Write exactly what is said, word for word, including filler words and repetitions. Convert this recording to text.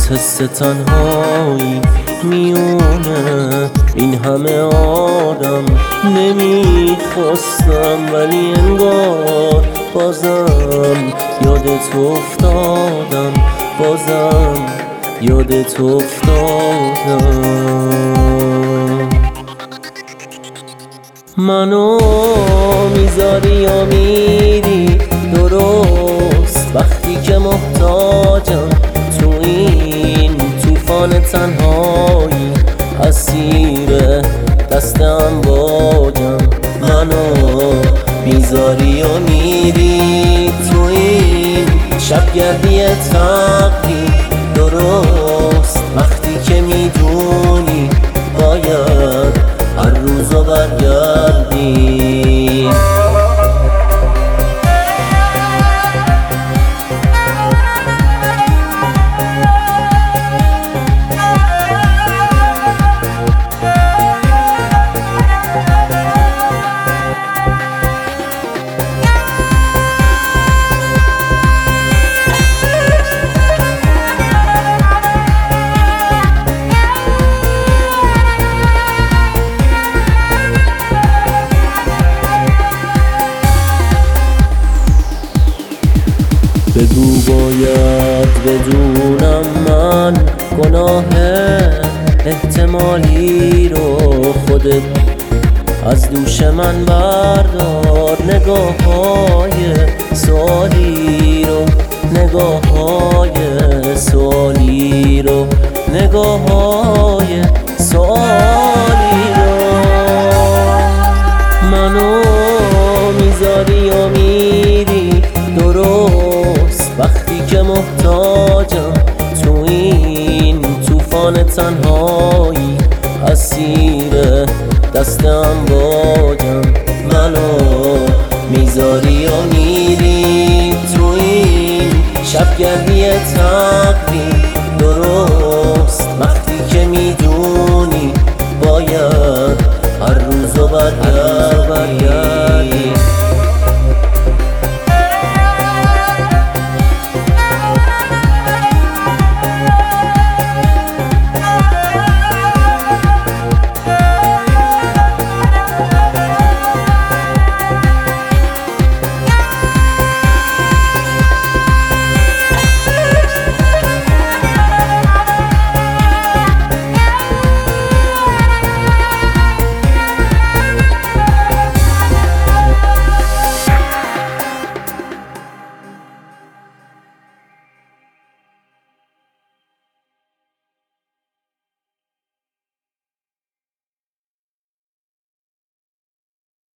حس تنهایی میونه این همه آدم نمیخواستم، ولی انگار بازم یادت افتادم، بازم یادت افتادم. منو میذاری یا میری درست وقتی که محتاجم، تو این طوفان تنهایی اسیر دست امواجم. منو میذاری یا میری تو این شبگردی تقدیر درست وقتی که میدونی باید هر روزو برگردی. بگو باید بدونم من گناه احتمالی رو خودت از دوش من بردار. نگاه های سوالی رو نگاه های سوالی رو نگاه های سوالی رو منو میذاری یا میری درست وقتی که محتاجم، تو این طوفان تنهایی اسیر دست امواجم. منو میذاری یا میری تو این شبگردی تقدیر